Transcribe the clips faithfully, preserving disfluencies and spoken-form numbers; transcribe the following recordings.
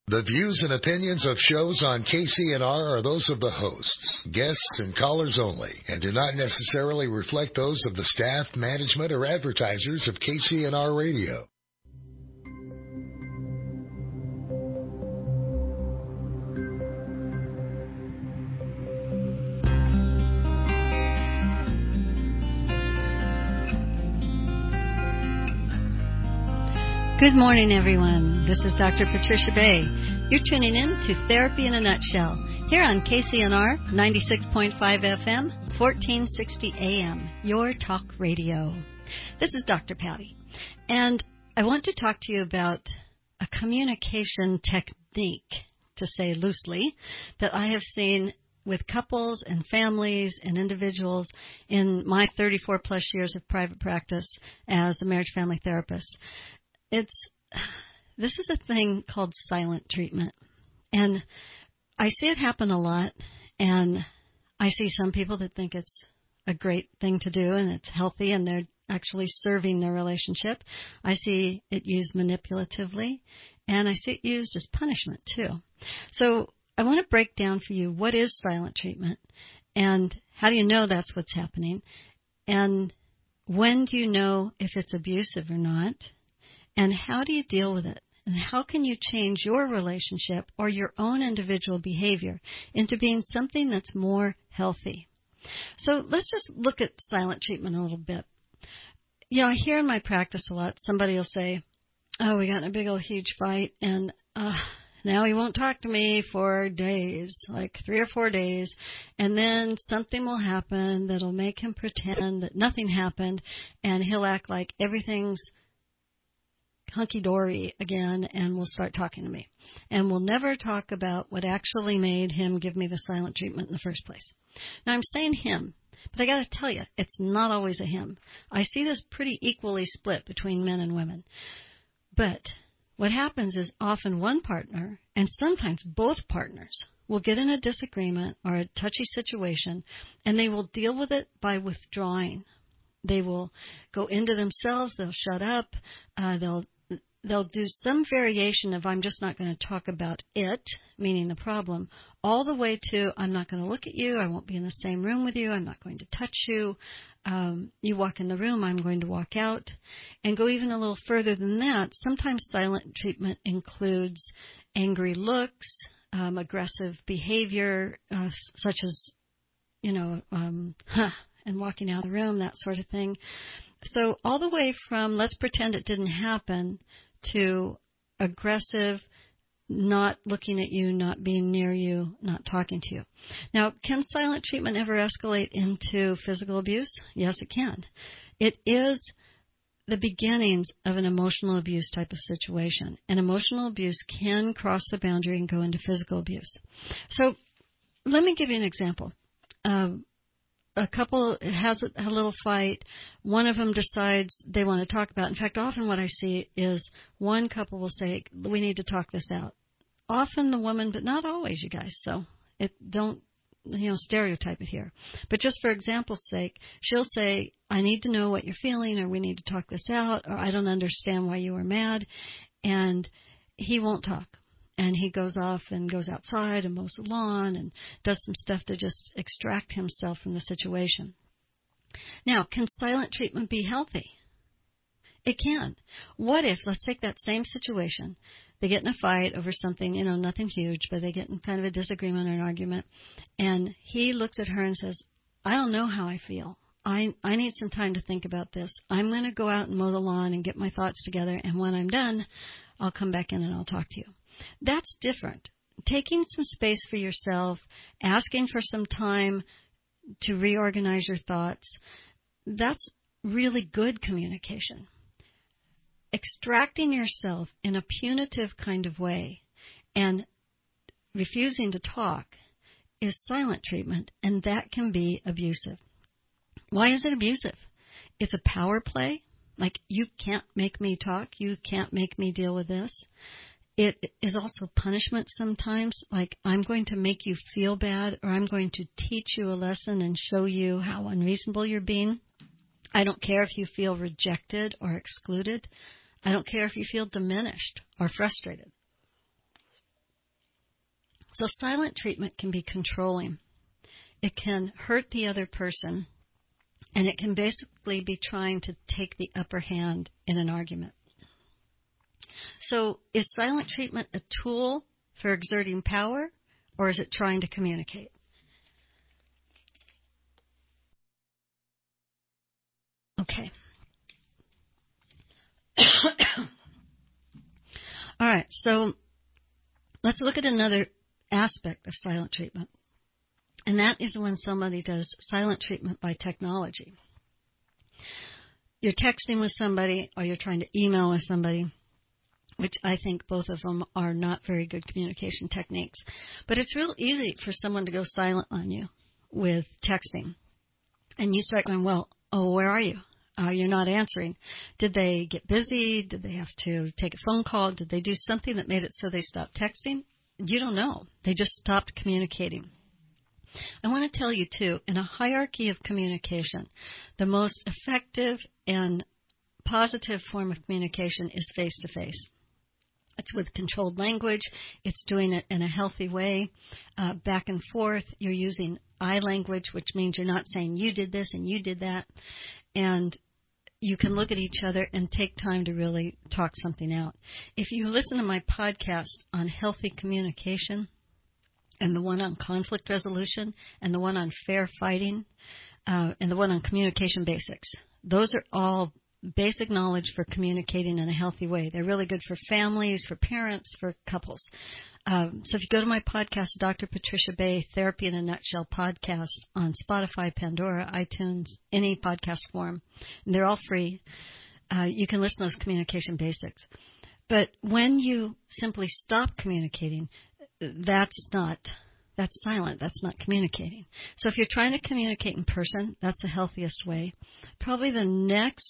The views and opinions of shows on K C N R are those of the hosts, guests, and callers only, and do not necessarily reflect those of the staff, management, or advertisers of K C N R Radio. Good morning, everyone. This is Doctor Patricia Bay. You're tuning in to Therapy in a Nutshell here on K C N R ninety-six point five F M, fourteen sixty A M, your talk radio. This is Doctor Patty, and I want to talk to you about a communication technique, to say loosely, that I have seen with couples and families and individuals in my thirty-four plus years of private practice as a marriage family therapist. It's this is a thing called silent treatment, and I see it happen a lot, and I see some people that think it's a great thing to do and it's healthy and they're actually serving their relationship. I see it used manipulatively, and I see it used as punishment too. So I want to break down for you what is silent treatment, and how do you know that's what's happening, and when do you know if it's abusive or not. And how do you deal with it? And how can you change your relationship or your own individual behavior into being something that's more healthy? So let's just look at silent treatment a little bit. You know, I hear in my practice a lot, somebody will say, oh, we got in a big old huge fight, and uh, now he won't talk to me for days, like three or four days, and then something will happen that'll make him pretend that nothing happened, and he'll act like everything's hunky-dory again, and will start talking to me. And we'll never talk about what actually made him give me the silent treatment in the first place. Now, I'm saying him, but I got to tell you, it's not always a him. I see this pretty equally split between men and women. But what happens is often one partner, and sometimes both partners, will get in a disagreement or a touchy situation, and they will deal with it by withdrawing. They will go into themselves, they'll shut up, uh, they'll They'll do some variation of I'm just not going to talk about it, meaning the problem, all the way to I'm not going to look at you, I won't be in the same room with you, I'm not going to touch you, um, you walk in the room, I'm going to walk out, and go even a little further than that. Sometimes silent treatment includes angry looks, um, aggressive behavior, uh, such as, you know, um, huh, and walking out of the room, that sort of thing. So all the way from let's pretend it didn't happen to aggressive, not looking at you, not being near you, not talking to you. Now, can silent treatment ever escalate into physical abuse? Yes, it can. It is the beginnings of an emotional abuse type of situation. And emotional abuse can cross the boundary and go into physical abuse. So let me give you an example. Um, A couple has a, a little fight. One of them decides they want to talk about it. In fact, often what I see is one couple will say, we need to talk this out. Often the woman, but not always, you guys. So it, don't, you know, stereotype it here. But just for example's sake, she'll say, I need to know what you're feeling, or we need to talk this out, or I don't understand why you were mad. And he won't talk. And he goes off and goes outside and mows the lawn and does some stuff to just extract himself from the situation. Now, can silent treatment be healthy? It can. What if, let's take that same situation, they get in a fight over something, you know, nothing huge, but they get in kind of a disagreement or an argument, and he looks at her and says, I don't know how I feel. I, I need some time to think about this. I'm going to go out and mow the lawn and get my thoughts together, and when I'm done, I'll come back in and I'll talk to you. That's different. Taking some space for yourself, asking for some time to reorganize your thoughts, that's really good communication. Extracting yourself in a punitive kind of way and refusing to talk is silent treatment, and that can be abusive. Why is it abusive? It's a power play. Like, you can't make me talk. You can't make me deal with this. It is also punishment sometimes, like I'm going to make you feel bad, or I'm going to teach you a lesson and show you how unreasonable you're being. I don't care if you feel rejected or excluded. I don't care if you feel diminished or frustrated. So silent treatment can be controlling. It can hurt the other person, and it can basically be trying to take the upper hand in an argument. So is silent treatment a tool for exerting power, or is it trying to communicate? Okay. All right, so let's look at another aspect of silent treatment, and that is when somebody does silent treatment by technology. You're texting with somebody or you're trying to email with somebody, which I think both of them are not very good communication techniques. But it's real easy for someone to go silent on you with texting. And you start going, well, oh, where are you? Uh, you're not answering. Did they get busy? Did they have to take a phone call? Did they do something that made it so they stopped texting? You don't know. They just stopped communicating. I want to tell you, too, in a hierarchy of communication, the most effective and positive form of communication is face-to-face. It's with controlled language. It's doing it in a healthy way, uh, back and forth. You're using I language, which means you're not saying you did this and you did that. And you can look at each other and take time to really talk something out. If you listen to my podcast on healthy communication and the one on conflict resolution and the one on fair fighting uh, and the one on communication basics, those are all basic knowledge for communicating in a healthy way. They're really good for families, for parents, for couples. Um, so if you go to my podcast, Doctor Patricia Bay, Therapy in a Nutshell podcast on Spotify, Pandora, iTunes, any podcast form, and they're all free, uh, you can listen to those communication basics. But when you simply stop communicating, that's not, that's silent. That's not communicating. So if you're trying to communicate in person, that's the healthiest way. Probably the next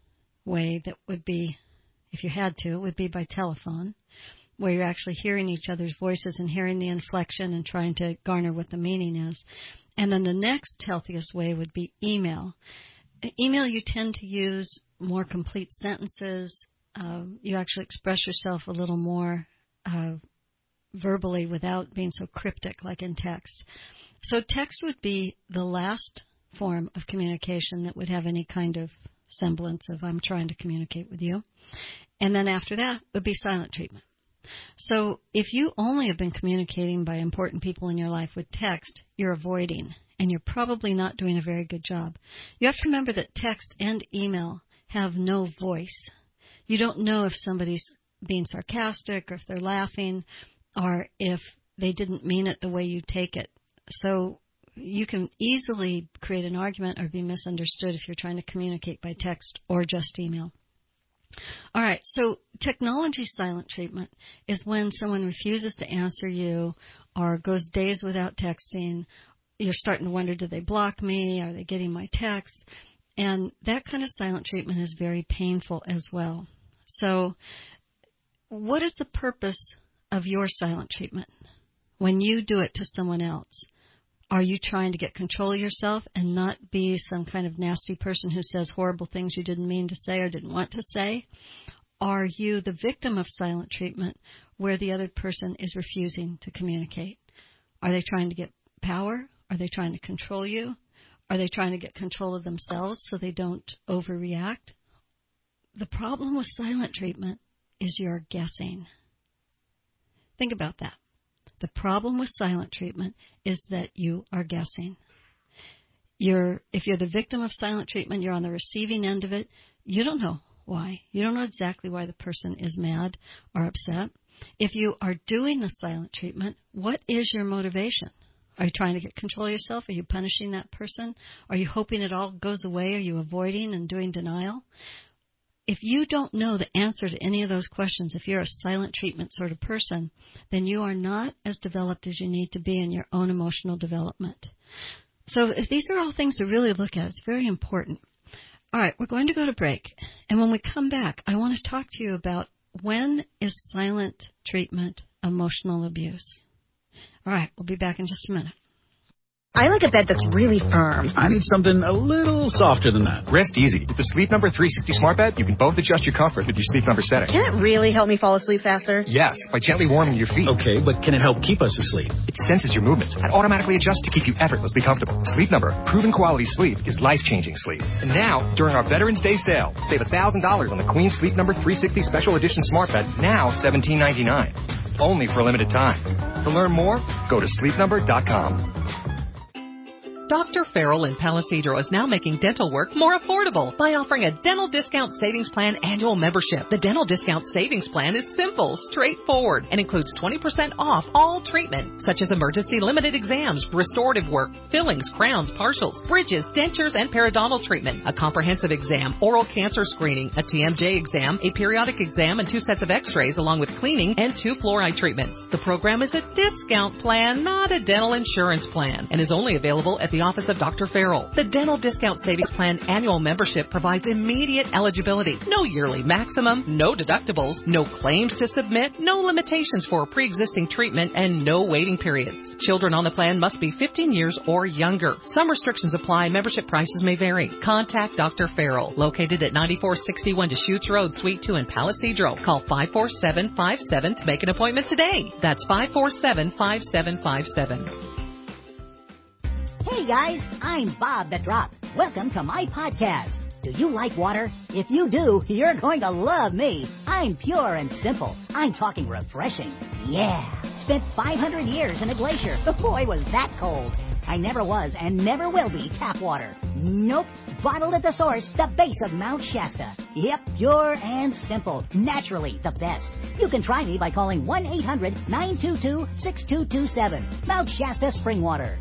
way that would be, if you had to, would be by telephone, where you're actually hearing each other's voices and hearing the inflection and trying to garner what the meaning is. And then the next healthiest way would be email. Email, you tend to use more complete sentences. Uh, you actually express yourself a little more uh, verbally without being so cryptic like in text. So text would be the last form of communication that would have any kind of semblance of I'm trying to communicate with you. And then after that would be silent treatment. So if you only have been communicating by important people in your life with text, you're avoiding, and you're probably not doing a very good job. You have to remember that text and email have no voice. You don't know if somebody's being sarcastic or if they're laughing or if they didn't mean it the way you take it. So you can easily create an argument or be misunderstood if you're trying to communicate by text or just email. All right, so technology silent treatment is when someone refuses to answer you or goes days without texting. You're starting to wonder, did they block me? Are they getting my text? And that kind of silent treatment is very painful as well. So what is the purpose of your silent treatment when you do it to someone else? Are you trying to get control of yourself and not be some kind of nasty person who says horrible things you didn't mean to say or didn't want to say? Are you the victim of silent treatment where the other person is refusing to communicate? Are they trying to get power? Are they trying to control you? Are they trying to get control of themselves so they don't overreact? The problem with silent treatment is you're guessing. Think about that. The problem with silent treatment is that you are guessing. You're, if you're the victim of silent treatment, you're on the receiving end of it. You don't know why. You don't know exactly why the person is mad or upset. If you are doing the silent treatment, what is your motivation? Are you trying to get control of yourself? Are you punishing that person? Are you hoping it all goes away? Are you avoiding and doing denial? If you don't know the answer to any of those questions, if you're a silent treatment sort of person, then you are not as developed as you need to be in your own emotional development. So if these are all things to really look at. It's very important. All right, we're going to go to break. And when we come back, I want to talk to you about when is silent treatment emotional abuse. All right, we'll be back in just a minute. I like a bed that's really firm. I need something a little softer than that. Rest easy. With the Sleep Number three sixty Smart Bed, you can both adjust your comfort with your Sleep Number setting. Can it really help me fall asleep faster? Yes, by gently warming your feet. Okay, but can it help keep us asleep? It senses your movements and automatically adjusts to keep you effortlessly comfortable. Sleep Number, proven quality sleep is life-changing sleep. And now, during our Veterans Day sale, save one thousand dollars on the Queen Sleep Number three sixty Special Edition Smart Bed, now seventeen ninety-nine. Only for a limited time. To learn more, go to sleep number dot com. Doctor Farrell in Palisadro is now making dental work more affordable by offering a Dental Discount Savings Plan annual membership. The Dental Discount Savings Plan is simple, straightforward, and includes twenty percent off all treatment, such as emergency limited exams, restorative work, fillings, crowns, partials, bridges, dentures, and periodontal treatment, a comprehensive exam, oral cancer screening, a T M J exam, a periodic exam, and two sets of x-rays, along with cleaning and two fluoride treatments. The program is a discount plan, not a dental insurance plan, and is only available at the office of Doctor Farrell. The Dental Discount Savings Plan annual membership provides immediate eligibility. No yearly maximum, no deductibles, no claims to submit, no limitations for pre-existing treatment, and no waiting periods. Children on the plan must be fifteen years or younger. Some restrictions apply. Membership prices may vary. Contact Doctor Farrell, located at ninety-four sixty-one Deschutes Road, Suite two in Palisadro. Call five four seven five seven to make an appointment today. That's five four seven five seven five seven. Hey guys, I'm Bob the Drop. Welcome to my podcast. Do you like water? If you do, you're going to love me. I'm pure and simple. I'm talking refreshing. Yeah. Spent five hundred years in a glacier. Boy, was that cold. I never was and never will be tap water. Nope. Bottled at the source, the base of Mount Shasta. Yep, pure and simple. Naturally the best. You can try me by calling one eight hundred nine two two six two two seven. Mount Shasta Spring Water.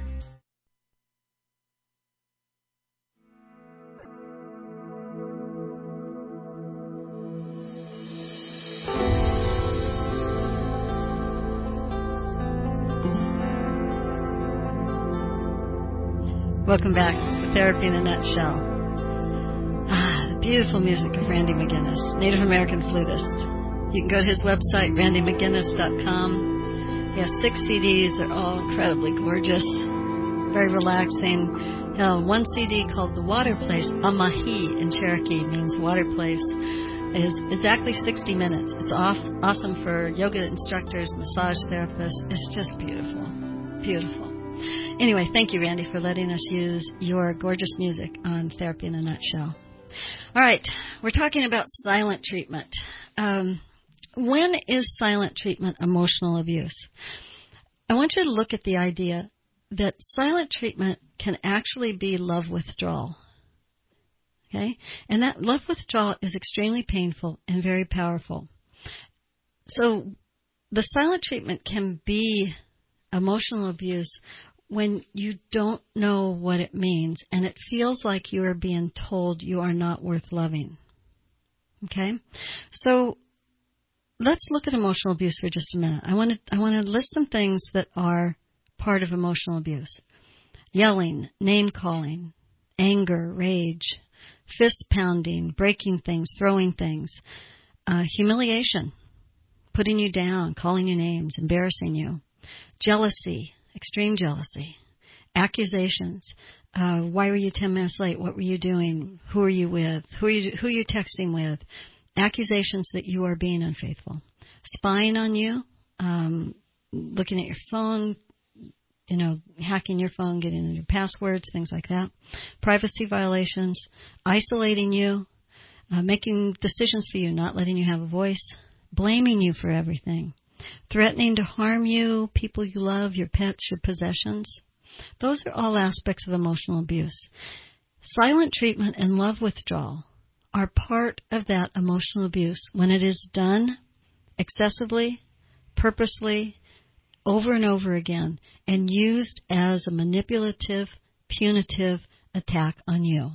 Welcome back to Therapy in a Nutshell. Ah, the beautiful music of Randy McGinnis, Native American flutist. You can go to his website, randy mcginnis dot com. He has six C Ds. They're all incredibly gorgeous, very relaxing. Uh, one C D called The Water Place, Amahi in Cherokee means water place, is exactly sixty minutes. It's off, awesome for yoga instructors, massage therapists. It's just beautiful, beautiful. Anyway, thank you, Randy, for letting us use your gorgeous music on Therapy in a Nutshell. All right, we're talking about silent treatment. Um, when is silent treatment emotional abuse? I want you to look at the idea that silent treatment can actually be love withdrawal. Okay? And that love withdrawal is extremely painful and very powerful. So the silent treatment can be emotional abuse when you don't know what it means and it feels like you are being told you are not worth loving. Okay? So let's look at emotional abuse for just a minute. I want to I want to list some things that are part of emotional abuse. Yelling, name calling, anger, rage, fist pounding, breaking things, throwing things, uh, humiliation, putting you down, calling you names, embarrassing you, jealousy, extreme jealousy, accusations. Uh, why were you ten minutes late? What were you doing? Who are you with? Who are you, who are you texting with? Accusations that you are being unfaithful. Spying on you, um, looking at your phone, you know, hacking your phone, getting into your passwords, things like that. Privacy violations, isolating you, uh, making decisions for you, not letting you have a voice, blaming you for everything. Threatening to harm you, people you love, your pets, your possessions. Those are all aspects of emotional abuse. Silent treatment and love withdrawal are part of that emotional abuse when it is done excessively, purposely, over and over again, and used as a manipulative, punitive attack on you.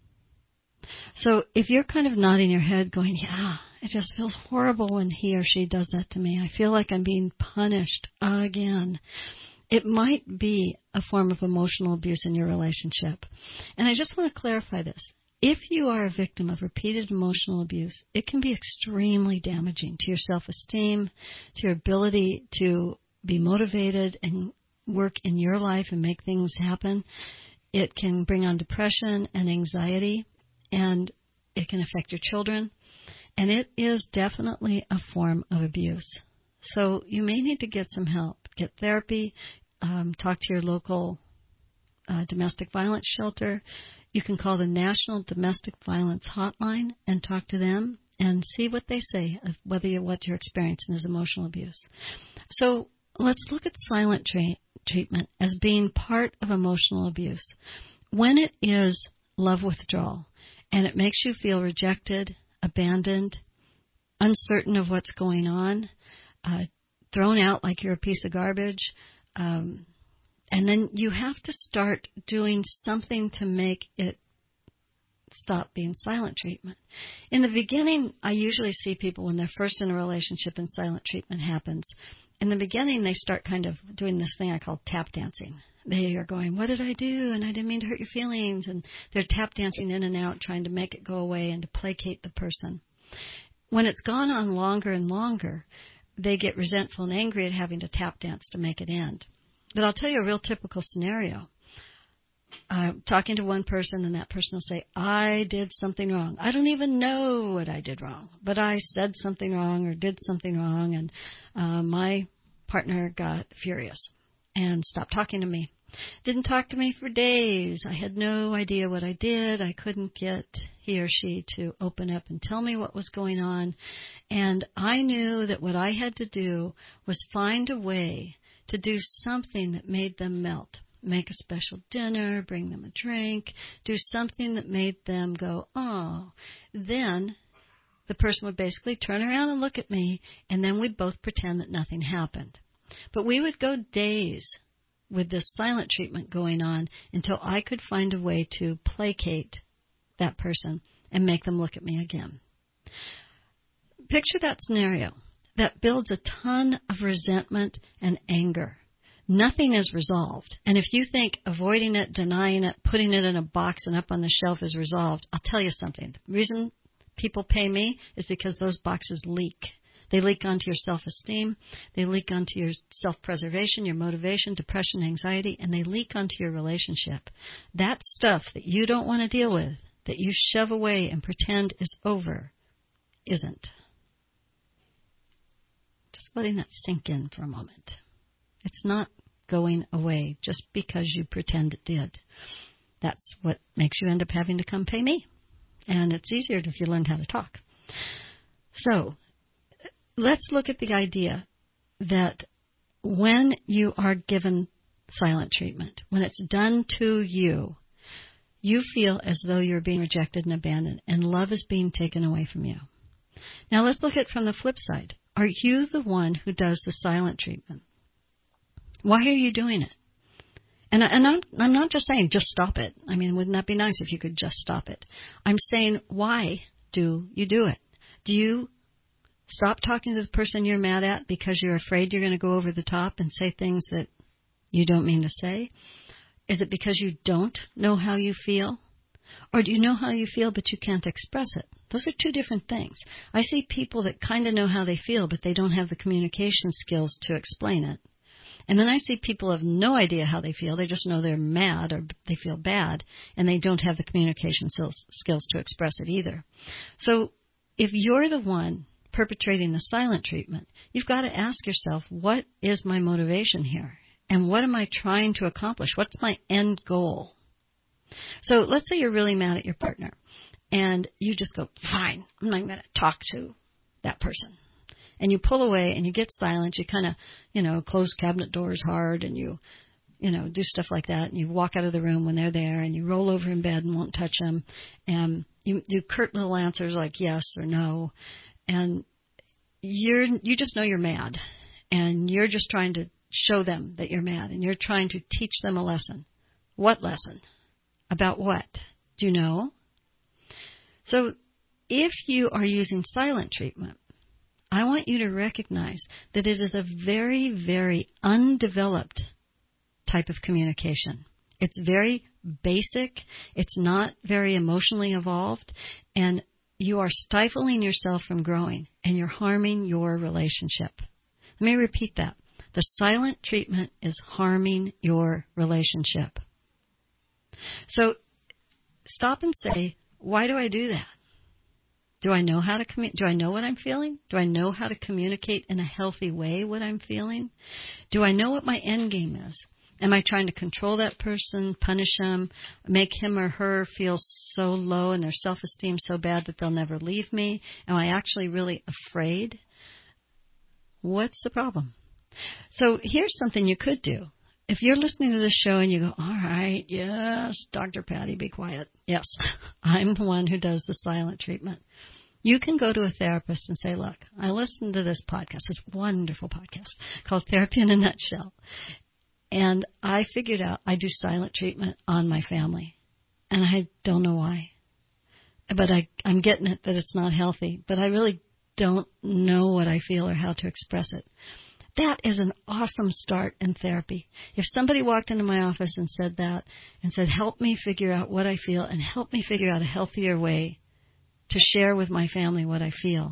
So if you're kind of nodding your head going, yeah, it just feels horrible when he or she does that to me. I feel like I'm being punished again. It might be a form of emotional abuse in your relationship. And I just want to clarify this. If you are a victim of repeated emotional abuse, it can be extremely damaging to your self-esteem, to your ability to be motivated and work in your life and make things happen. It can bring on depression and anxiety, and it can affect your children. And it is definitely a form of abuse. So you may need to get some help. Get therapy. Um, talk to your local uh, domestic violence shelter. You can call the National Domestic Violence Hotline and talk to them and see what they say of whether you, what you're experiencing is emotional abuse. So let's look at silent tra- treatment as being part of emotional abuse. When it is love withdrawal and it makes you feel rejected, abandoned, uncertain of what's going on, uh, thrown out like you're a piece of garbage, um, and then you have to start doing something to make it stop being silent treatment. In the beginning, I usually see people when they're first in a relationship and silent treatment happens. In the beginning, they start kind of doing this thing I call tap dancing. They are going, what did I do? And I didn't mean to hurt your feelings. And they're tap dancing in and out, trying to make it go away and to placate the person. When it's gone on longer and longer, they get resentful and angry at having to tap dance to make it end. But I'll tell you a real typical scenario. I'm talking to one person, and that person will say, I did something wrong. I don't even know what I did wrong, but I said something wrong or did something wrong, and uh, my partner got furious and stopped talking to me. Didn't talk to me for days. I had no idea what I did. I couldn't get he or she to open up and tell me what was going on. And I knew that what I had to do was find a way to do something that made them melt. Make a special dinner, bring them a drink, do something that made them go, oh. Then the person would basically turn around and look at me, and then we'd both pretend that nothing happened. But we would go days with this silent treatment going on until I could find a way to placate that person and make them look at me again. Picture that scenario. That builds a ton of resentment and anger. Nothing is resolved. And if you think avoiding it, denying it, putting it in a box and up on the shelf is resolved, I'll tell you something. The reason people pay me is because those boxes leak. They leak onto your self-esteem. They leak onto your self-preservation, your motivation, depression, anxiety, and they leak onto your relationship. That stuff that you don't want to deal with, that you shove away and pretend is over, isn't. Just letting that sink in for a moment. It's not going away just because you pretend it did. That's what makes you end up having to come pay me. And it's easier if you learn how to talk. So let's look at the idea that when you are given silent treatment, when it's done to you, you feel as though you're being rejected and abandoned, and love is being taken away from you. Now let's look at it from the flip side. Are you the one who does the silent treatment? Why are you doing it? And, I, and I'm, I'm not just saying just stop it. I mean, wouldn't that be nice if you could just stop it? I'm saying, why do you do it? Do you stop talking to the person you're mad at because you're afraid you're going to go over the top and say things that you don't mean to say? Is it because you don't know how you feel? Or do you know how you feel but you can't express it? Those are two different things. I see people that kind of know how they feel, but they don't have the communication skills to explain it. And then I see people have no idea how they feel. They just know they're mad or they feel bad, and they don't have the communication skills to express it either. So if you're the one perpetrating the silent treatment, you've got to ask yourself, what is my motivation here? And what am I trying to accomplish? What's my end goal? So let's say you're really mad at your partner, and you just go, fine, I'm not going to talk to that person. And you pull away and you get silent. You kind of, you know, close cabinet doors hard, and you, you know, do stuff like that. And you walk out of the room when they're there, and you roll over in bed and won't touch them. And you do curt little answers like yes or no. And you're, you just know you're mad. And you're just trying to show them that you're mad. And you're trying to teach them a lesson. What lesson? About what? Do you know? So if you are using silent treatment, I want you to recognize that it is a very, very undeveloped type of communication. It's very basic. It's not very emotionally evolved. And you are stifling yourself from growing, and you're harming your relationship. Let me repeat that. The silent treatment is harming your relationship. So stop and say, why do I do that? Do I know how to commu- do I know what I'm feeling? Do I know how to communicate in a healthy way what I'm feeling? Do I know what my end game is? Am I trying to control that person, punish them, make him or her feel so low and their self-esteem so bad that they'll never leave me? Am I actually really afraid? What's the problem? So here's something you could do. If you're listening to this show and you go, all right, yes, Doctor Patty, be quiet. Yes, I'm the one who does the silent treatment. You can go to a therapist and say, look, I listened to this podcast, this wonderful podcast called Therapy in a Nutshell. And I figured out I do silent treatment on my family. And I don't know why. But I, I'm getting it that it's not healthy. But I really don't know what I feel or how to express it. That is an awesome start in therapy. If somebody walked into my office and said that and said, help me figure out what I feel and help me figure out a healthier way to share with my family what I feel,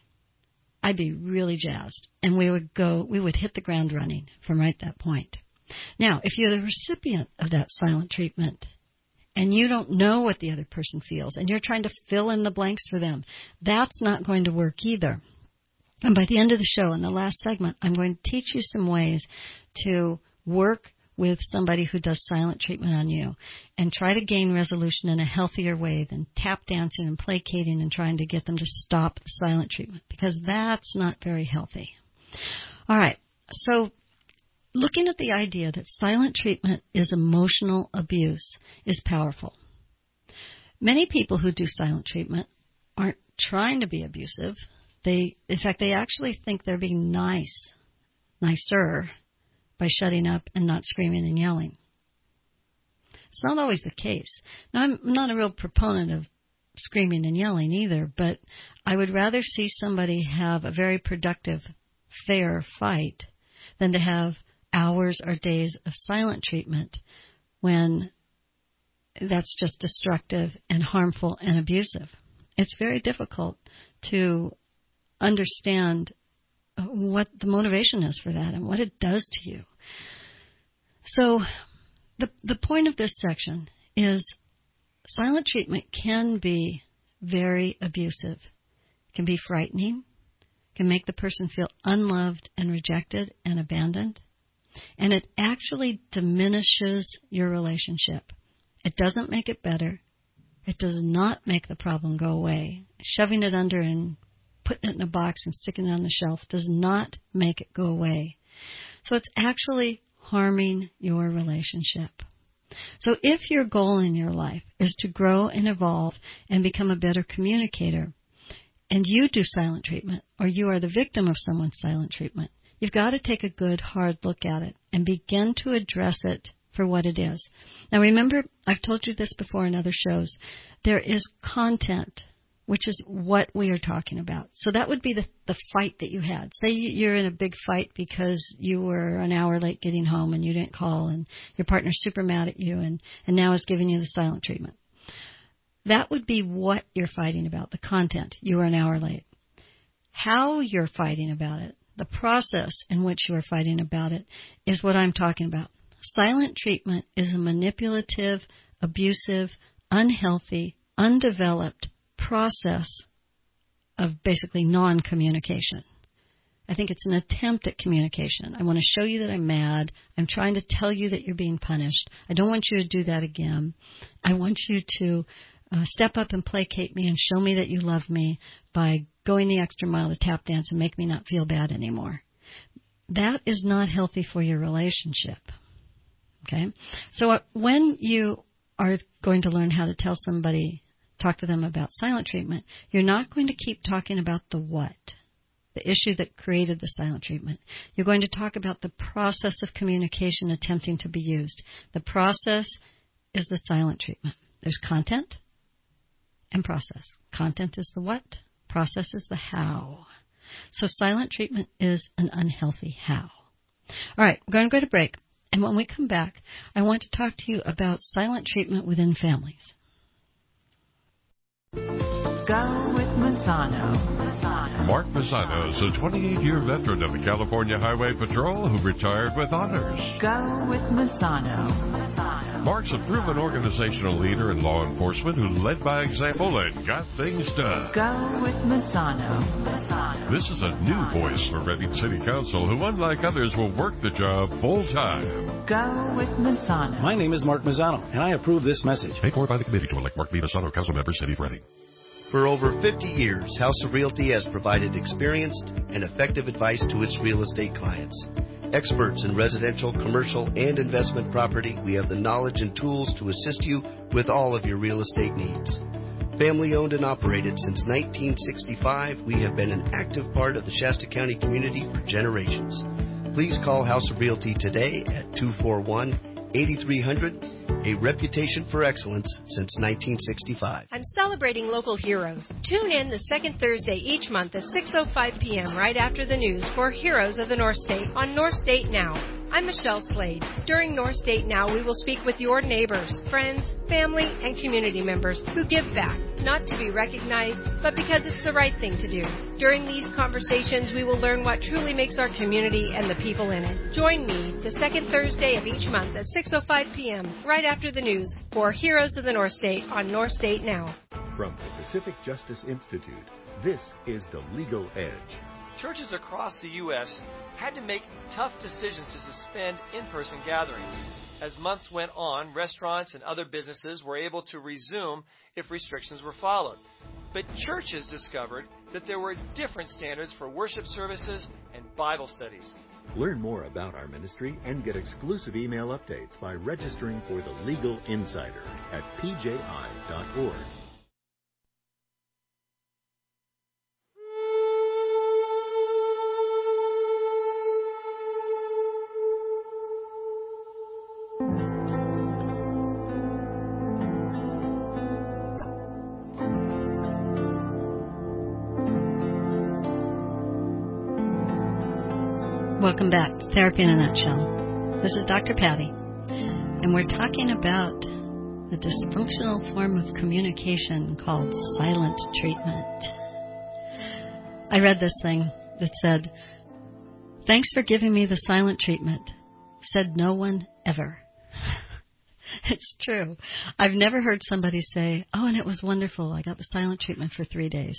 I'd be really jazzed. And we would go, we would hit the ground running from right that point. Now, if you're the recipient of that silent treatment and you don't know what the other person feels and you're trying to fill in the blanks for them, that's not going to work either. And by the end of the show, in the last segment, I'm going to teach you some ways to work with somebody who does silent treatment on you and try to gain resolution in a healthier way than tap dancing and placating and trying to get them to stop the silent treatment, because that's not very healthy. All right, so looking at the idea that silent treatment is emotional abuse is powerful. Many people who do silent treatment aren't trying to be abusive. They, in fact, they actually think they're being nice, nicer, by shutting up and not screaming and yelling. It's not always the case. Now, I'm not a real proponent of screaming and yelling either, but I would rather see somebody have a very productive, fair fight than to have hours or days of silent treatment when that's just destructive and harmful and abusive. It's very difficult to understand what the motivation is for that and what it does to you. So the the point of this section is silent treatment can be very abusive. It can be frightening. It can make the person feel unloved and rejected and abandoned. And it actually diminishes your relationship. It doesn't make it better. It does not make the problem go away. Shoving it under and putting it in a box and sticking it on the shelf does not make it go away. So it's actually harming your relationship. So if your goal in your life is to grow and evolve and become a better communicator, and you do silent treatment, or you are the victim of someone's silent treatment, you've got to take a good, hard look at it and begin to address it for what it is. Now remember, I've told you this before in other shows, there is content, which is what we are talking about. So that would be the, the fight that you had. Say you're in a big fight because you were an hour late getting home and you didn't call and your partner's super mad at you and, and now is giving you the silent treatment. That would be what you're fighting about, the content. You were an hour late. How you're fighting about it, the process in which you are fighting about it, is what I'm talking about. Silent treatment is a manipulative, abusive, unhealthy, undeveloped process of basically non-communication. I think it's an attempt at communication. I want to show you that I'm mad. I'm trying to tell you that you're being punished. I don't want you to do that again. I want you to uh, step up and placate me and show me that you love me by going the extra mile to tap dance and make me not feel bad anymore. That is not healthy for your relationship. Okay? So uh, when you are going to learn how to tell somebody, talk to them about silent treatment, you're not going to keep talking about the what, the issue that created the silent treatment. You're going to talk about the process of communication attempting to be used. The process is the silent treatment. There's content and process. Content is the what, process is the how. So silent treatment is an unhealthy how. All right, we're going to go to break. And when we come back, I want to talk to you about silent treatment within families. Go with Mazzano. Mazzano. Mark Mazzano is a twenty-eight-year veteran of the California Highway Patrol who retired with honors. Go with Mazzano. Mazzano. Mark's a proven organizational leader in law enforcement who led by example and got things done. Go with Mazzano. Mazzano. This is a new voice for Redding City Council who, unlike others, will work the job full-time. Go with Mazzano. My name is Mark Mazzano, and I approve this message. Paid for by the committee to elect Mark V. Mazzano, Council Member, City of Redding. For over fifty years, House of Realty has provided experienced and effective advice to its real estate clients. Experts in residential, commercial, and investment property, we have the knowledge and tools to assist you with all of your real estate needs. Family owned and operated since nineteen sixty-five, we have been an active part of the Shasta County community for generations. Please call House of Realty today at two four one, eight three zero zero, a reputation for excellence since nineteen sixty-five. I'm celebrating local heroes. Tune in the second Thursday each month at six oh five p.m. right after the news for Heroes of the North State on North State Now. I'm Michelle Slade. During North State Now, we will speak with your neighbors, friends, family, and community members who give back, not to be recognized, but because it's the right thing to do. During these conversations, we will learn what truly makes our community and the people in it. Join me the second Thursday of each month at six oh five p.m. right after the news for Heroes of the North State on North State Now. From the Pacific Justice Institute, this is The Legal Edge. Churches across the U S had to make tough decisions to suspend in-person gatherings. As months went on, restaurants and other businesses were able to resume if restrictions were followed. But churches discovered that there were different standards for worship services and Bible studies. Learn more about our ministry and get exclusive email updates by registering for the Legal Insider at p j i dot org. Welcome back to Therapy in a Nutshell. This is Doctor Patty, and we're talking about the dysfunctional form of communication called silent treatment. I read this thing that said, "Thanks for giving me the silent treatment," said no one ever. It's true. I've never heard somebody say, "Oh, and it was wonderful. I got the silent treatment for three days."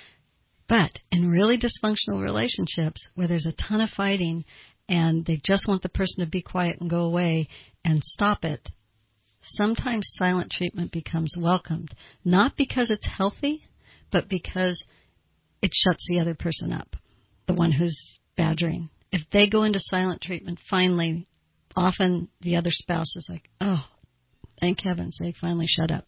But in really dysfunctional relationships where there's a ton of fighting and they just want the person to be quiet and go away and stop it, sometimes silent treatment becomes welcomed, not because it's healthy, but because it shuts the other person up, the one who's badgering. If they go into silent treatment, finally, often the other spouse is like, "Oh, thank heavens, they finally shut up."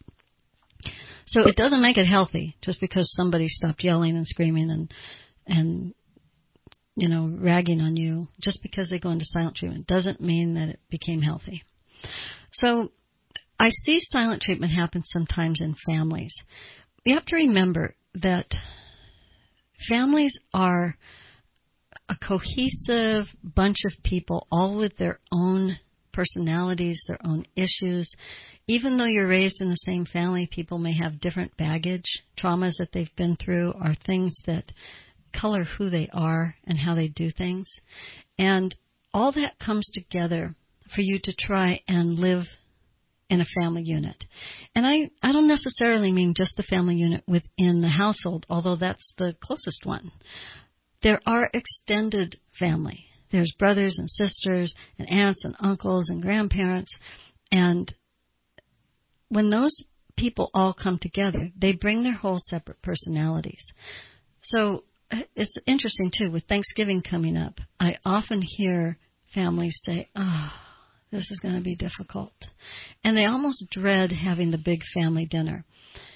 So it doesn't make it healthy just because somebody stopped yelling and screaming and, and you know, ragging on you. Just because they go into silent treatment doesn't mean that it became healthy. So I see silent treatment happen sometimes in families. You have to remember that families are a cohesive bunch of people, all with their own personalities, their own issues. Even though you're raised in the same family, people may have different baggage, traumas that they've been through, or things that color who they are and how they do things. And all that comes together for you to try and live in a family unit. And I, I don't necessarily mean just the family unit within the household, although that's the closest one. There are extended family. There's brothers and sisters and aunts and uncles and grandparents. And when those people all come together, they bring their whole separate personalities. So it's interesting, too, with Thanksgiving coming up, I often hear families say, "Oh, this is going to be difficult." And they almost dread having the big family dinner,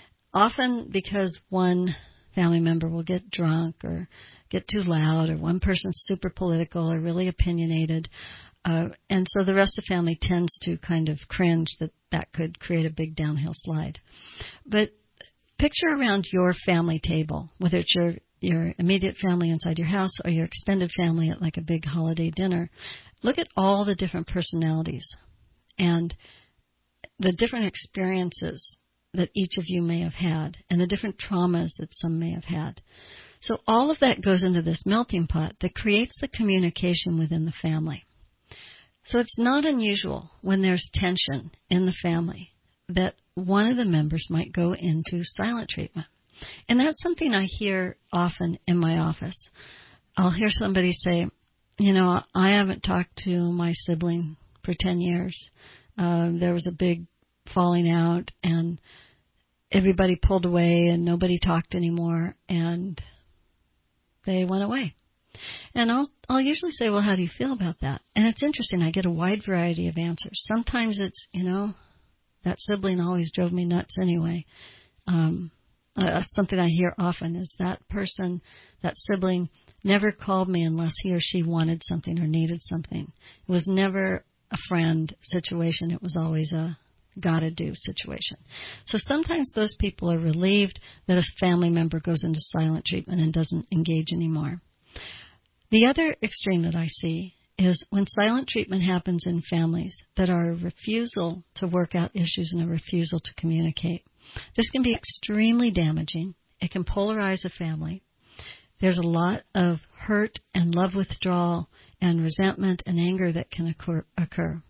often because one family member will get drunk or get too loud, or one person's super political or really opinionated. Uh, and so the rest of the family tends to kind of cringe that that could create a big downhill slide. But picture around your family table, whether it's your, your immediate family inside your house or your extended family at like a big holiday dinner. Look at all the different personalities and the different experiences that each of you may have had and the different traumas that some may have had. So all of that goes into this melting pot that creates the communication within the family. So it's not unusual when there's tension in the family that one of the members might go into silent treatment. And that's something I hear often in my office. I'll hear somebody say, you know, I haven't talked to my sibling for ten years. Uh, there was a big falling out and everybody pulled away and nobody talked anymore and they went away. And I'll, I'll usually say, well, how do you feel about that? And it's interesting. I get a wide variety of answers. Sometimes it's, you know, that sibling always drove me nuts anyway. Um, uh, something I hear often is that person, that sibling, never called me unless he or she wanted something or needed something. It was never a friend situation. It was always a gotta do situation. So sometimes those people are relieved that a family member goes into silent treatment and doesn't engage anymore. The other extreme that I see is when silent treatment happens in families that are a refusal to work out issues and a refusal to communicate. This can be extremely damaging. It can polarize a family. There's a lot of hurt and love withdrawal and resentment and anger that can occur. occur.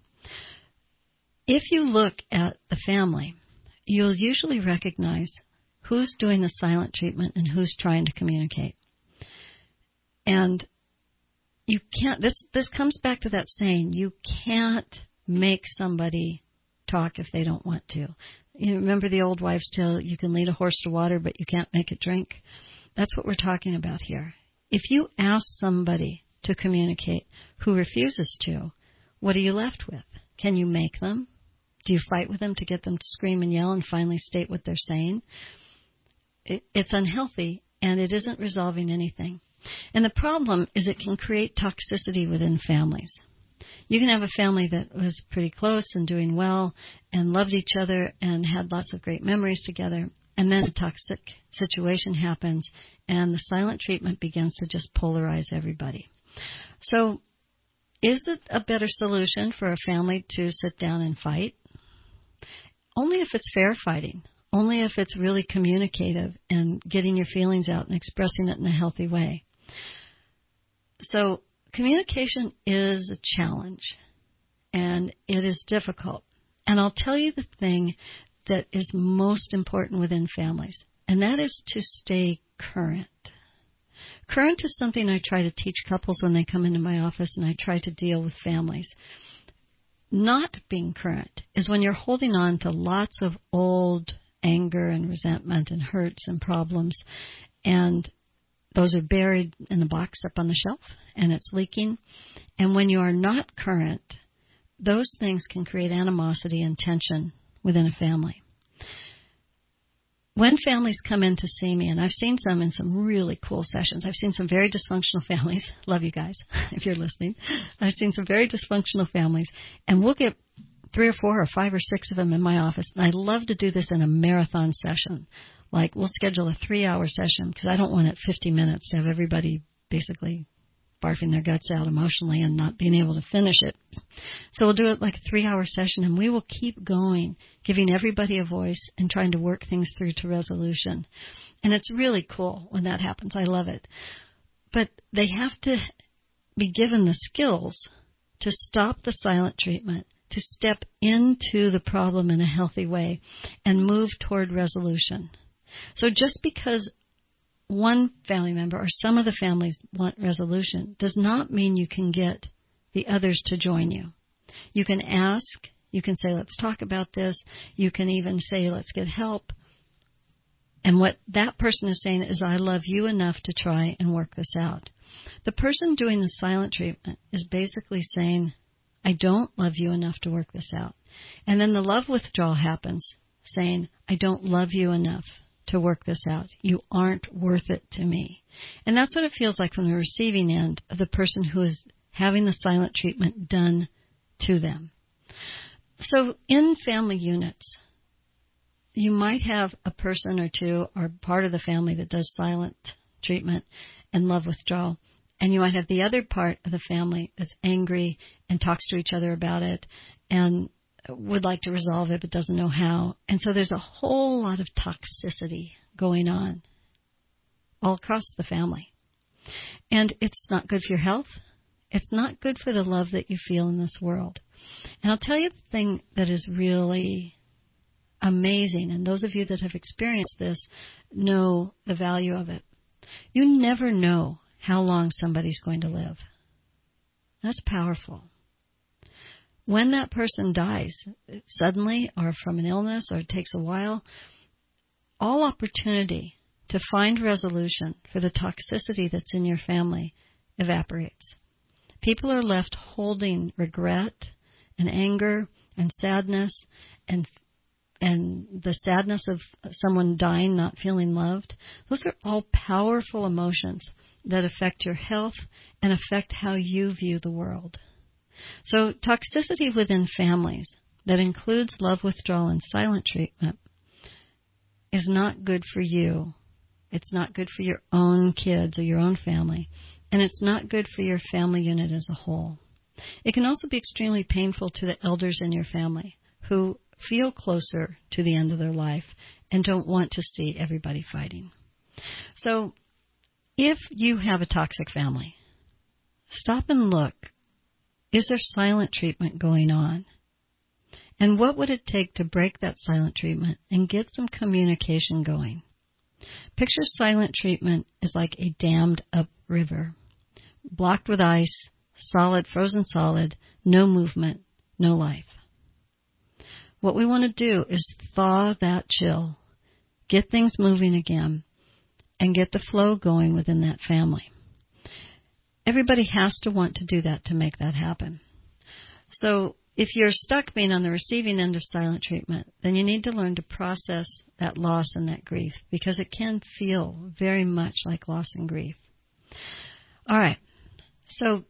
If you look at the family, you'll usually recognize who's doing the silent treatment and who's trying to communicate. And you can't, this, this comes back to that saying, you can't make somebody talk if they don't want to. You remember the old wives' tale, you can lead a horse to water, but you can't make it drink? That's what we're talking about here. If you ask somebody to communicate who refuses to, what are you left with? Can you make them? Do you fight with them to get them to scream and yell and finally state what they're saying? It, it's unhealthy, and it isn't resolving anything. And the problem is it can create toxicity within families. You can have a family that was pretty close and doing well and loved each other and had lots of great memories together, and then a toxic situation happens and the silent treatment begins to just polarize everybody. So is it a better solution for a family to sit down and fight? Only if it's fair fighting. Only if it's really communicative and getting your feelings out and expressing it in a healthy way. So communication is a challenge, and it is difficult. And I'll tell you the thing that is most important within families, and that is to stay current. Current is something I try to teach couples when they come into my office, and I try to deal with families. Not being current is when you're holding on to lots of old anger and resentment and hurts and problems, and those are buried in the box up on the shelf, and it's leaking. And when you are not current, those things can create animosity and tension within a family. When families come in to see me, and I've seen some in some really cool sessions. I've seen some very dysfunctional families. Love you guys, if you're listening. I've seen some very dysfunctional families, and we'll get three or four or five or six of them in my office. And I love to do this in a marathon session. Like, we'll schedule a three-hour session because I don't want it fifty minutes to have everybody basically barfing their guts out emotionally and not being able to finish it. So we'll do it like a three-hour session, and we will keep going, giving everybody a voice and trying to work things through to resolution. And it's really cool when that happens. I love it. But they have to be given the skills to stop the silent treatment, to step into the problem in a healthy way and move toward resolution. So just because one family member or some of the families want resolution does not mean you can get the others to join you. You can ask, you can say, let's talk about this. You can even say, let's get help. And what that person is saying is, I love you enough to try and work this out. The person doing the silent treatment is basically saying, I don't love you enough to work this out. And then the love withdrawal happens, saying, I don't love you enough to work this out. You aren't worth it to me. And that's what it feels like from the receiving end of the person who is having the silent treatment done to them. So in family units, you might have a person or two or part of the family that does silent treatment and love withdrawal. And you might have the other part of the family that's angry and talks to each other about it and would like to resolve it but doesn't know how. And so there's a whole lot of toxicity going on all across the family. And it's not good for your health. It's not good for the love that you feel in this world. And I'll tell you the thing that is really amazing, and those of you that have experienced this know the value of it. You never know how long somebody's going to live. That's powerful. When that person dies, suddenly or from an illness or it takes a while, all opportunity to find resolution for the toxicity that's in your family evaporates. People are left holding regret and anger and sadness and and the sadness of someone dying, not feeling loved. Those are all powerful emotions that affect your health and affect how you view the world. So toxicity within families that includes love withdrawal and silent treatment is not good for you. It's not good for your own kids or your own family. And it's not good for your family unit as a whole. It can also be extremely painful to the elders in your family who feel closer to the end of their life and don't want to see everybody fighting. So if you have a toxic family, stop and look. Is there silent treatment going on? And what would it take to break that silent treatment and get some communication going? Picture silent treatment is like a dammed up river, blocked with ice, solid, frozen solid, no movement, no life. What we want to do is thaw that chill, get things moving again, and get the flow going within that family. Everybody has to want to do that to make that happen. So if you're stuck being on the receiving end of silent treatment, then you need to learn to process that loss and that grief, because it can feel very much like loss and grief. All right. So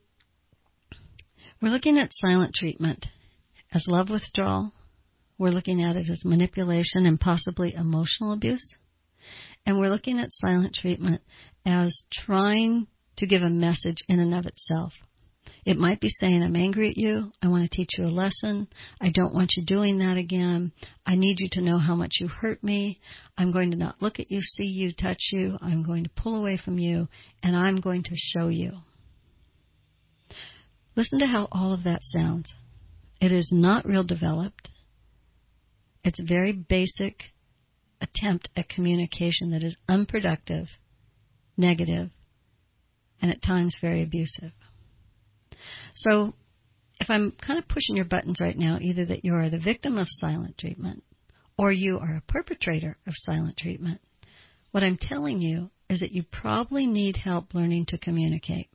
we're looking at silent treatment as love withdrawal. We're looking at it as manipulation and possibly emotional abuse. And we're looking at silent treatment as trying to give a message in and of itself. It might be saying, I'm angry at you. I want to teach you a lesson. I don't want you doing that again. I need you to know how much you hurt me. I'm going to not look at you, see you, touch you. I'm going to pull away from you, and I'm going to show you. Listen to how all of that sounds. It is not real developed. It's a very basic attempt at communication that is unproductive, negative, and at times very abusive. So if I'm kind of pushing your buttons right now, either that you are the victim of silent treatment or you are a perpetrator of silent treatment, what I'm telling you is that you probably need help learning to communicate.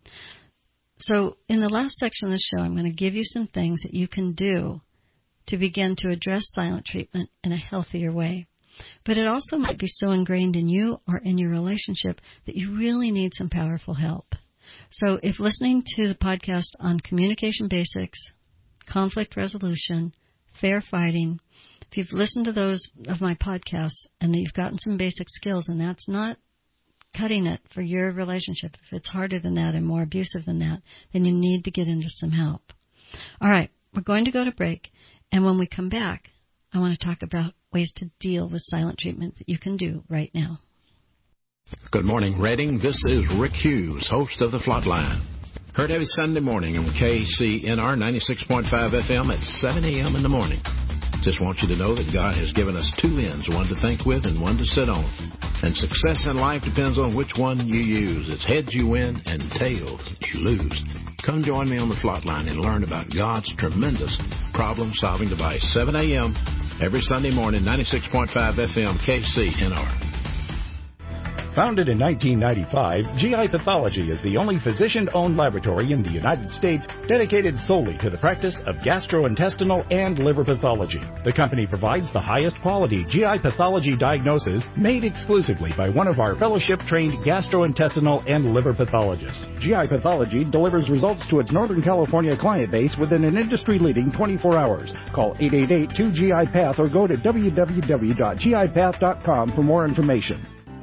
So in the last section of the show, I'm going to give you some things that you can do to begin to address silent treatment in a healthier way. But it also might be so ingrained in you or in your relationship that you really need some powerful help. So if listening to the podcast on communication basics, conflict resolution, fair fighting, if you've listened to those of my podcasts and you've gotten some basic skills and that's not cutting it for your relationship, if it's harder than that and more abusive than that, then you need to get into some help. All right, we're going to go to break. And when we come back, I want to talk about ways to deal with silent treatment that you can do right now. Good morning, Reading. This is Rick Hughes, host of The Flatline. Heard every Sunday morning on K C N R ninety-six point five F M at seven a.m. in the morning. Just want you to know that God has given us two ends, one to think with and one to sit on. And success in life depends on which one you use. It's heads you win and tails you lose. Come join me on The Flatline and learn about God's tremendous problem-solving device. seven a.m. every Sunday morning, ninety-six point five F M, K C N R. Founded in nineteen ninety-five, G I Pathology is the only physician-owned laboratory in the United States dedicated solely to the practice of gastrointestinal and liver pathology. The company provides the highest quality G I pathology diagnosis made exclusively by one of our fellowship-trained gastrointestinal and liver pathologists. G I Pathology delivers results to its Northern California client base within an industry-leading twenty-four hours. Call eight eight eight, two G I Path or go to w w w dot g i path dot com for more information.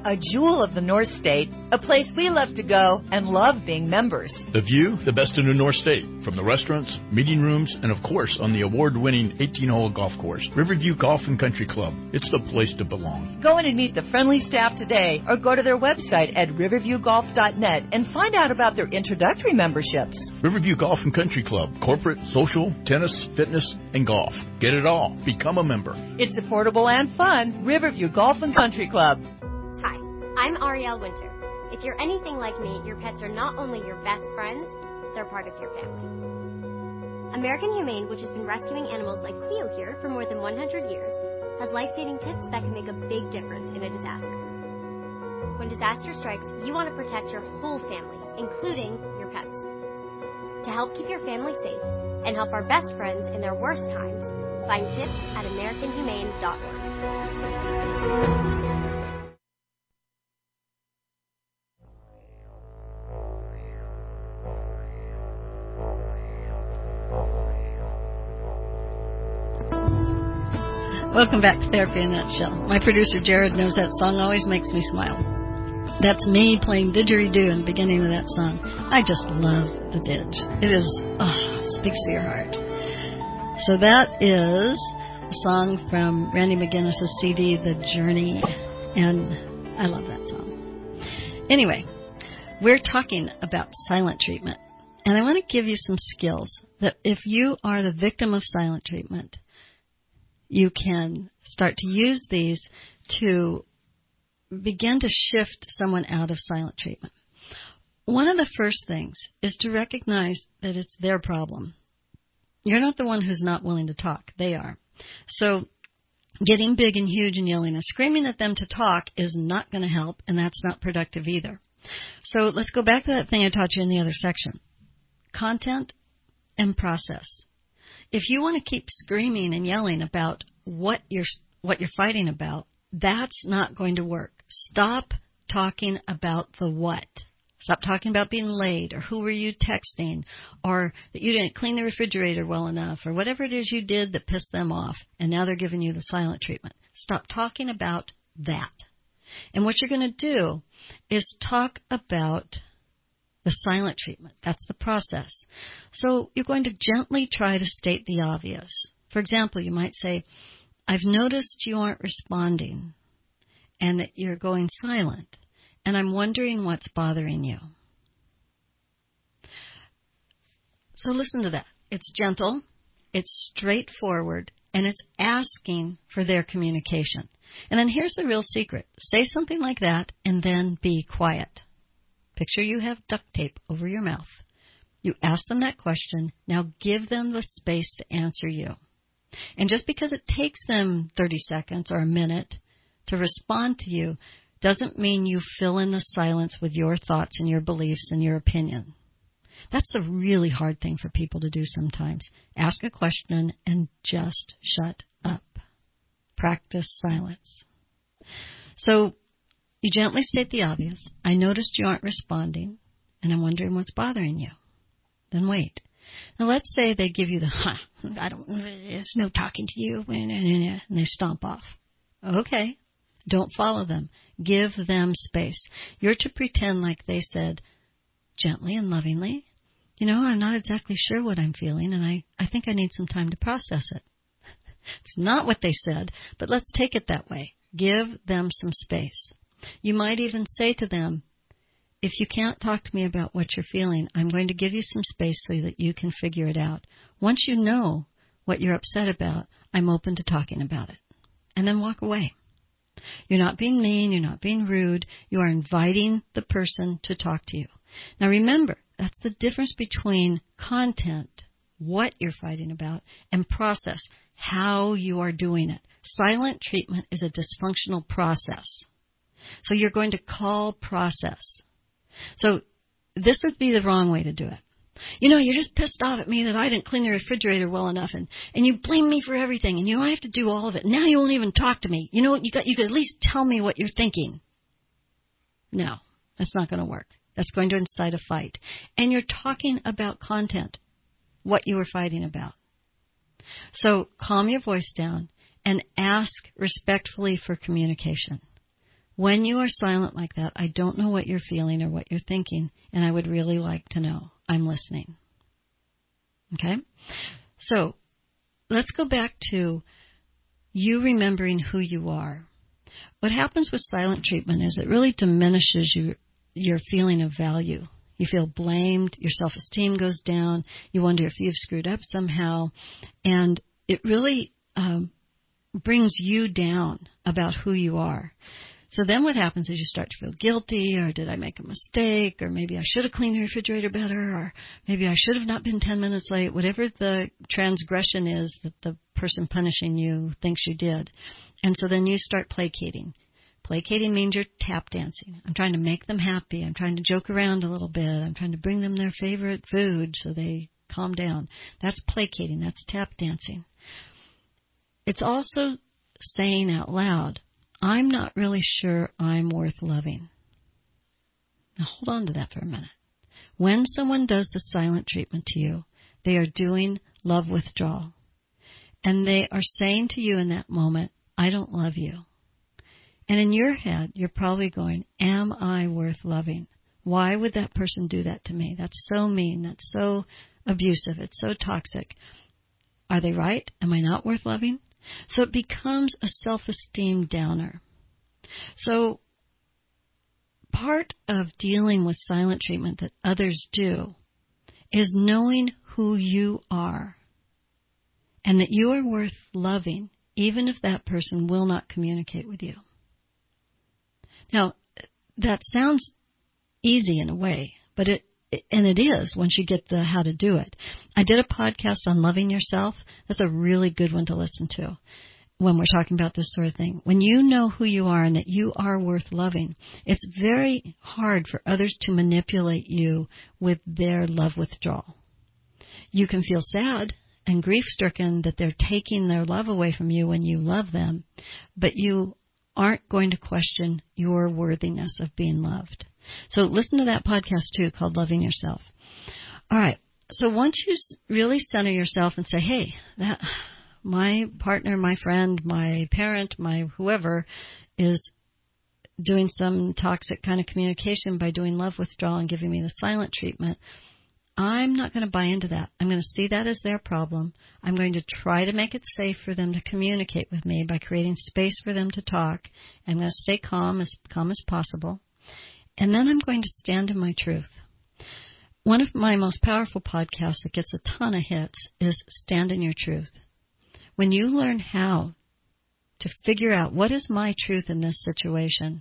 a jewel of the North State, a place we love to go and love being members. The view, the best in the North State, from the restaurants, meeting rooms, and of course on the award-winning eighteen-hole golf course, Riverview Golf and Country Club. It's the place to belong. Go in and meet the friendly staff today or go to their website at riverview golf dot net and find out about their introductory memberships. Riverview Golf and Country Club, corporate, social, tennis, fitness, and golf. Get it all. Become a member. It's affordable and fun. Riverview Golf and Country Club. Hi, I'm Arielle Winter. If you're anything like me, your pets are not only your best friends, they're part of your family. American Humane, which has been rescuing animals like Cleo here for more than one hundred years, has life-saving tips that can make a big difference in a disaster. When disaster strikes, you want to protect your whole family, including your pets. To help keep your family safe and help our best friends in their worst times, find tips at american humane dot org. Welcome back to Therapy in a Nutshell. My producer Jared knows that song always makes me smile. That's me playing didgeridoo in the beginning of that song. I just love the didge. It is, oh, speaks to your heart. So that is a song from Randy McGinnis' C D, The Journey, and I love that song. Anyway, we're talking about silent treatment, and I want to give you some skills that if you are the victim of silent treatment, you can start to use these to begin to shift someone out of silent treatment. One of the first things is to recognize that it's their problem. You're not the one who's not willing to talk. They are. So getting big and huge and yelling and screaming at them to talk is not going to help, and that's not productive either. So let's go back to that thing I taught you in the other section. Content and process. If you want to keep screaming and yelling about what you're what you're fighting about, that's not going to work. Stop talking about the what. Stop talking about being late or who were you texting or that you didn't clean the refrigerator well enough or whatever it is you did that pissed them off, and now they're giving you the silent treatment. Stop talking about that. And what you're going to do is talk about the silent treatment. That's the process. So you're going to gently try to state the obvious. For example, you might say, I've noticed you aren't responding and that you're going silent, and I'm wondering what's bothering you. So listen to that. It's gentle, it's straightforward, and it's asking for their communication. And then here's the real secret. Say something like that and then be quiet. Picture you have duct tape over your mouth. You ask them that question. Now give them the space to answer you. And just because it takes them thirty seconds or a minute to respond to you doesn't mean you fill in the silence with your thoughts and your beliefs and your opinion. That's a really hard thing for people to do sometimes. Ask a question and just shut up. Practice silence. So you gently state the obvious. I noticed you aren't responding, and I'm wondering what's bothering you. Then wait. Now let's say they give you the, huh, I don't, there's no talking to you, and they stomp off. Okay. Don't follow them. Give them space. You're to pretend like they said, gently and lovingly, you know, I'm not exactly sure what I'm feeling, and I, I think I need some time to process it. It's not what they said, but let's take it that way. Give them some space. You might even say to them, if you can't talk to me about what you're feeling, I'm going to give you some space so that you can figure it out. Once you know what you're upset about, I'm open to talking about it. And then walk away. You're not being mean. You're not being rude. You are inviting the person to talk to you. Now remember, that's the difference between content, what you're fighting about, and process, how you are doing it. Silent treatment is a dysfunctional process. So you're going to call process. So this would be the wrong way to do it. You know, you're just pissed off at me that I didn't clean the refrigerator well enough, and, and you blame me for everything, and you know I have to do all of it. Now you won't even talk to me. You know what? You got you could at least tell me what you're thinking. No, that's not going to work. That's going to incite a fight. And you're talking about content, what you were fighting about. So calm your voice down and ask respectfully for communication. When you are silent like that, I don't know what you're feeling or what you're thinking, and I would really like to know. I'm listening. Okay? So, let's go back to you remembering who you are. What happens with silent treatment is it really diminishes your, your feeling of value. You feel blamed, your self-esteem goes down, you wonder if you've screwed up somehow, and it really um, brings you down about who you are. So then what happens is you start to feel guilty, or did I make a mistake, or maybe I should have cleaned the refrigerator better, or maybe I should have not been ten minutes late, whatever the transgression is that the person punishing you thinks you did. And so then you start placating. Placating means you're tap dancing. I'm trying to make them happy. I'm trying to joke around a little bit. I'm trying to bring them their favorite food so they calm down. That's placating. That's tap dancing. It's also saying out loud, I'm not really sure I'm worth loving. Now hold on to that for a minute. When someone does the silent treatment to you, they are doing love withdrawal. And they are saying to you in that moment, I don't love you. And in your head, you're probably going, am I worth loving? Why would that person do that to me? That's so mean. That's so abusive. It's so toxic. Are they right? Am I not worth loving? So it becomes a self-esteem downer. So part of dealing with silent treatment that others do is knowing who you are and that you are worth loving even if that person will not communicate with you. Now, that sounds easy in a way, but it, and it is once you get the how to do it. I did a podcast on loving yourself. That's a really good one to listen to when we're talking about this sort of thing. When you know who you are and that you are worth loving, it's very hard for others to manipulate you with their love withdrawal. You can feel sad and grief-stricken that they're taking their love away from you when you love them, but you aren't going to question your worthiness of being loved. So listen to that podcast too called Loving Yourself. All right. So once you really center yourself and say, hey, that my partner, my friend, my parent, my whoever is doing some toxic kind of communication by doing love withdrawal and giving me the silent treatment, I'm not going to buy into that. I'm going to see that as their problem. I'm going to try to make it safe for them to communicate with me by creating space for them to talk. I'm going to stay calm, as calm as possible. And then I'm going to stand in my truth. One of my most powerful podcasts that gets a ton of hits is Stand in Your Truth. When you learn how to figure out what is my truth in this situation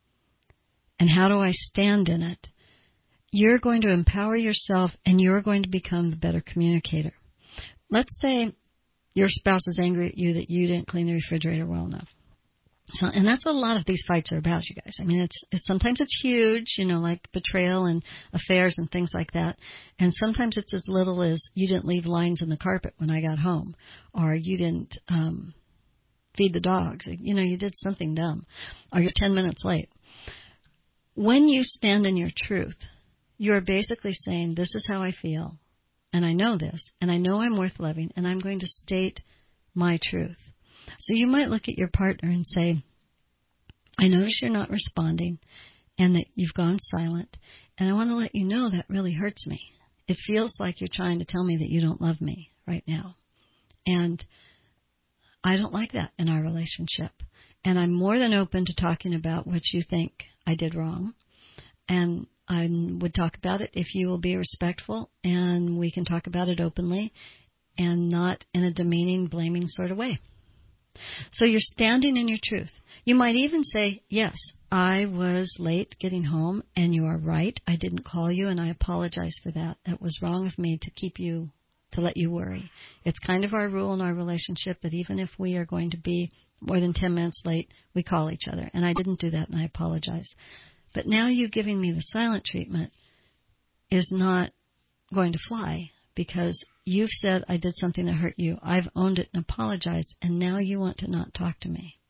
and how do I stand in it, you're going to empower yourself and you're going to become the better communicator. Let's say your spouse is angry at you that you didn't clean the refrigerator well enough. So, and that's what a lot of these fights are about, you guys. I mean, it's, it's sometimes it's huge, you know, like betrayal and affairs and things like that. And sometimes it's as little as you didn't leave lines in the carpet when I got home, or you didn't um, feed the dogs, or, you know, you did something dumb, or you're ten minutes late. When you stand in your truth, you're basically saying, this is how I feel, and I know this, and I know I'm worth loving, and I'm going to state my truth. So you might look at your partner and say, I notice you're not responding and that you've gone silent, and I want to let you know that really hurts me. It feels like you're trying to tell me that you don't love me right now, and I don't like that in our relationship. And I'm more than open to talking about what you think I did wrong, and I would talk about it if you will be respectful, and we can talk about it openly and not in a demeaning, blaming sort of way. So you're standing in your truth. You might even say, yes, I was late getting home, and you are right. I didn't call you, and I apologize for that. It was wrong of me to keep you, to let you worry. It's kind of our rule in our relationship that even if we are going to be more than ten minutes late, we call each other. And I didn't do that, and I apologize. But now you giving me the silent treatment is not going to fly, because you've said I did something that hurt you. I've owned it and apologized, and now you want to not talk to me.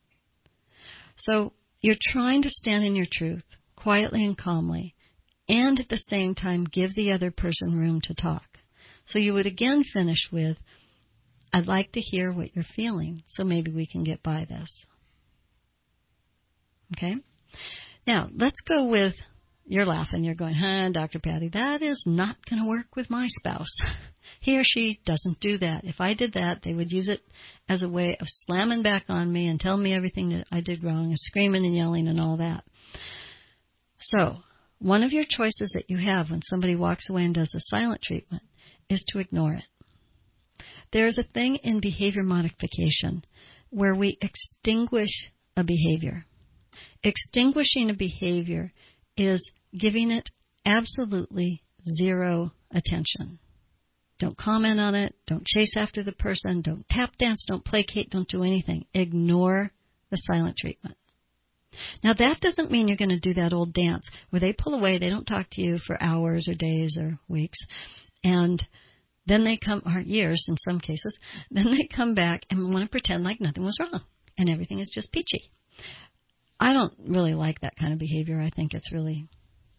So you're trying to stand in your truth quietly and calmly, and at the same time give the other person room to talk. So you would again finish with, I'd like to hear what you're feeling, so maybe we can get by this. Okay? Now, let's go with, you're laughing, you're going, huh, Doctor Patty, that is not going to work with my spouse. He or she doesn't do that. If I did that, they would use it as a way of slamming back on me and telling me everything that I did wrong and screaming and yelling and all that. So, one of your choices that you have when somebody walks away and does a silent treatment is to ignore it. There's a thing in behavior modification where we extinguish a behavior. Extinguishing a behavior is giving it absolutely zero attention. Don't comment on it. Don't chase after the person. Don't tap dance. Don't placate. Don't do anything. Ignore the silent treatment. Now, that doesn't mean you're going to do that old dance where they pull away, they don't talk to you for hours or days or weeks, and then they come, or years in some cases, then they come back and want to pretend like nothing was wrong and everything is just peachy. I don't really like that kind of behavior. I think it's really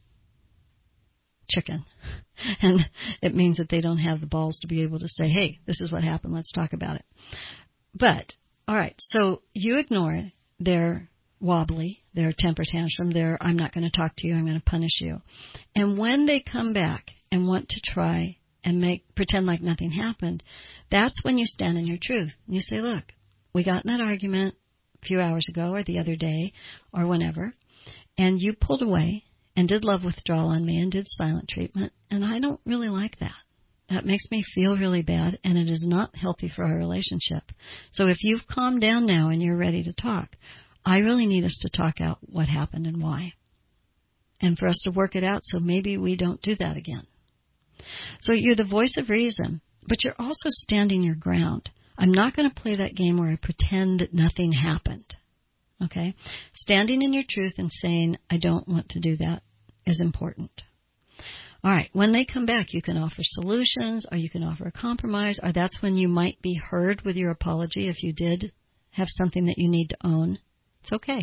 chicken. And it means that they don't have the balls to be able to say, hey, this is what happened, let's talk about it. But, all right, so you ignore their wobbly, their temper tantrum, their I'm not going to talk to you, I'm going to punish you. And when they come back and want to try and make pretend like nothing happened, that's when you stand in your truth. And you say, look, we got in that argument a few hours ago or the other day or whenever, and you pulled away and did love withdrawal on me and did silent treatment, and I don't really like that. That makes me feel really bad, and it is not healthy for our relationship. So if you've calmed down now and you're ready to talk, I really need us to talk out what happened and why, and for us to work it out so maybe we don't do that again. So you're the voice of reason, but you're also standing your ground. I'm not going to play that game where I pretend that nothing happened. Okay? Standing in your truth and saying, I don't want to do that is important. All right, when they come back, you can offer solutions, or you can offer a compromise, or that's when you might be heard with your apology if you did have something that you need to own. It's okay.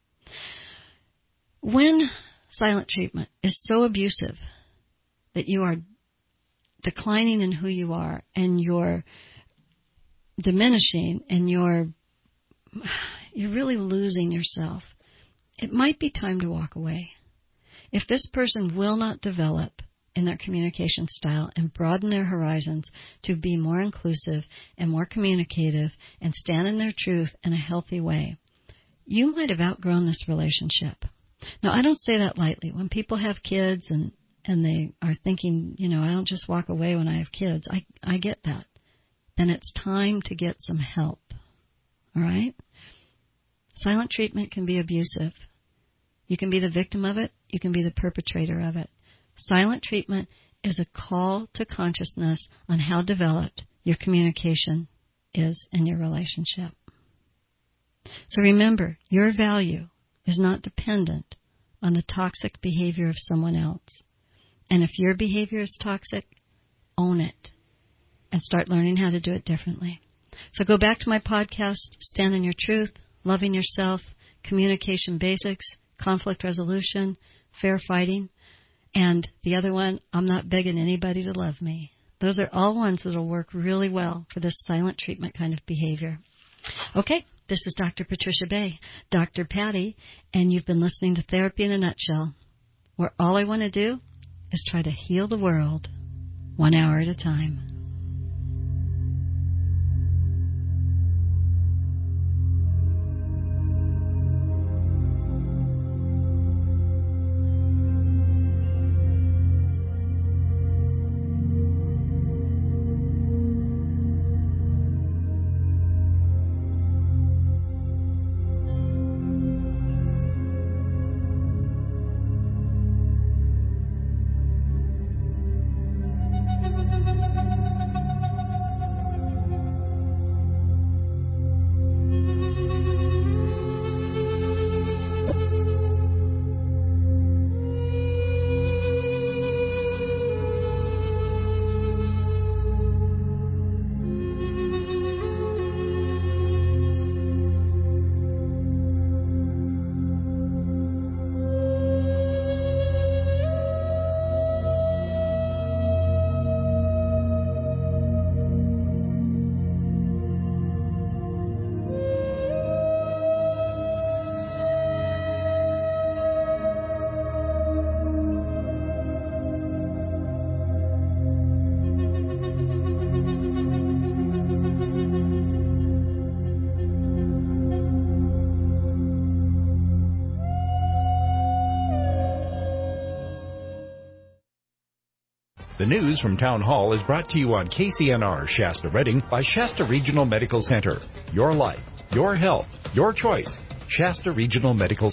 When silent treatment is so abusive that you are declining in who you are and you're diminishing and you're you're really losing yourself, it might be time to walk away. If this person will not develop in their communication style and broaden their horizons to be more inclusive and more communicative and stand in their truth in a healthy way, you might have outgrown this relationship. Now, I don't say that lightly. When people have kids and, and they are thinking, you know, I don't just walk away when I have kids, I, I get that. Then it's time to get some help. All right? Silent treatment can be abusive. You can be the victim of it. You can be the perpetrator of it. Silent treatment is a call to consciousness on how developed your communication is in your relationship. So remember, your value is not dependent on the toxic behavior of someone else. And if your behavior is toxic, own it and start learning how to do it differently. So go back to my podcast, Stand in Your Truth, Loving Yourself, Communication Basics, Conflict Resolution, Fair Fighting, and the other one, I'm Not Begging Anybody to Love Me. Those are all ones that will work really well for this silent treatment kind of behavior. Okay, this is Doctor Patricia Bay, Doctor Patty, and you've been listening to Therapy in a Nutshell, where all I want to do is try to heal the world one hour at a time. The news from Town Hall is brought to you on K C N R Shasta Redding by Shasta Regional Medical Center. Your life, your health, your choice. Shasta Regional Medical